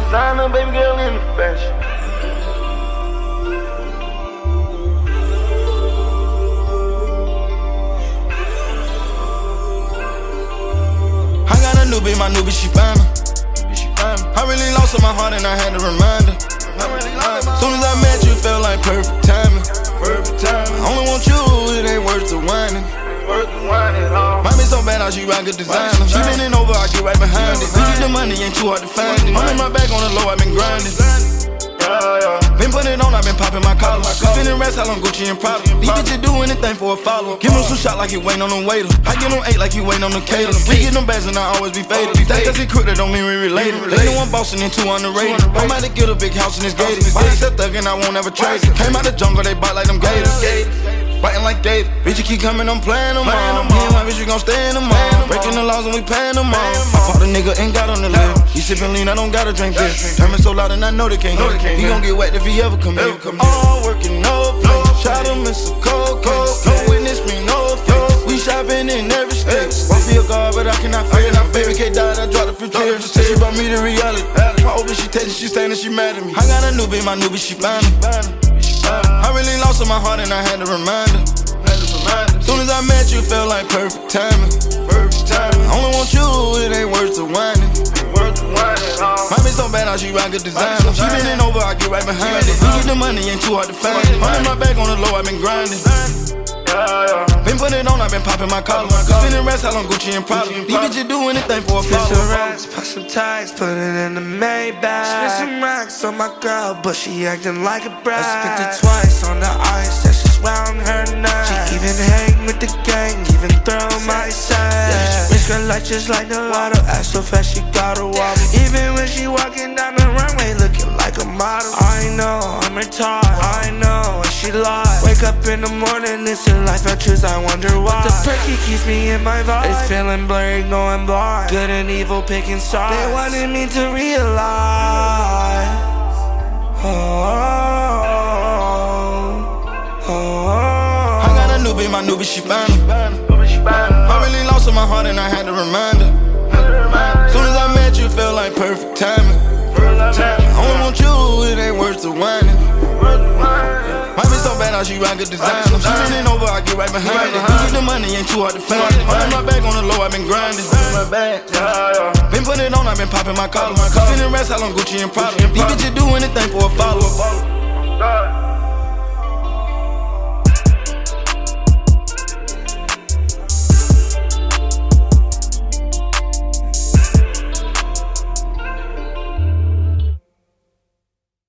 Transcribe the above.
designer, baby girl in the fashion. I got a new bitch, my new bitch, she fine. I really lost my heart and I had to remind her. Soon as I met you, felt like perfect timing. I only want you, it ain't worth the whining. Might be so bad how she rock a designer. She bending over, I get right behind it. We get the money, ain't too hard to find it. I'm in my back on the low, I been grinding. Been putting it on, I been popping my collar. Spinning racks, how long Gucci and Prada. These bitches do anything for a follow. Give him some shot like he waiting on the waiter. I get him 8 like he waiting on the cater. We get them bags and I always be faded. You think cause he crooked, that don't mean we related. They know I'm bossing and 2 underrated. I'm about to get a big house and it's gated. Why they said thug and I won't ever trade it. Came out the jungle, they bite like them gators. Biting like David. Bitch, you keep coming, I'm playing them all. Me and my bitch, we gon' stay in them all. Breaking the laws and we paying them all. I fought a nigga, ain't got on the list. He sippin' lean, I don't gotta drink this. Turn me so loud and I know they can't hear. He gon' get wet if he ever come here. All working, no play. Shot him in some cocaine. No witness, me no face. We shopping in every state. Won't be a god, but I cannot feel it. Baby K died, I dropped a few tears. Said she brought me to reality. My old bitch, she texting, she standing, she mad at me. I got a new bitch, my new bitch, she fine. I really lost my heart and I had to remind her. Soon as I met you, felt like perfect timing. I only want you, it ain't worth the whining. Might be so bad how she rock a designer. She bending over, I get right behind it. We get the money, ain't too hard to find it. I'm in my back on the low, I been grinding. Been putting it on, I been popping my collar. Spinning racks, how long Gucci and Prada. These bitches do anything for a follow. Spit some racks, pop some tags, put it in the Maybach. Spit some racks on my girl, but she acting like a brat. I spent it twice on the ice, that's just round her neck. She even hang with the gang, even throw my side. Risk her life just like the lotto, ass so fast she gotta walk. Even when she walking down the runway, looking like a model. I know I'm retarded, I know and she lies. Wake up in the morning, it's her life I choose, I wonder why. But the perky keeps me in my vibe. It's feeling blurry, going blind. Good and evil picking sides. They wanted me to realize. I got a new bitch, my new bitch, she fine. I really lost my heart and I had to remind her. Soon as I met you, felt like perfect timing. I only want you, it ain't worth the whining. Might be so bad how she rock a designer. She bending over, I get right behind it. We get the money, ain't too hard to find it. I'm in my back on the low, I been grinding. Been putting it on, I been popping my collar. Spinning racks, how long Gucci and Prada. These bitches do anything for a follow.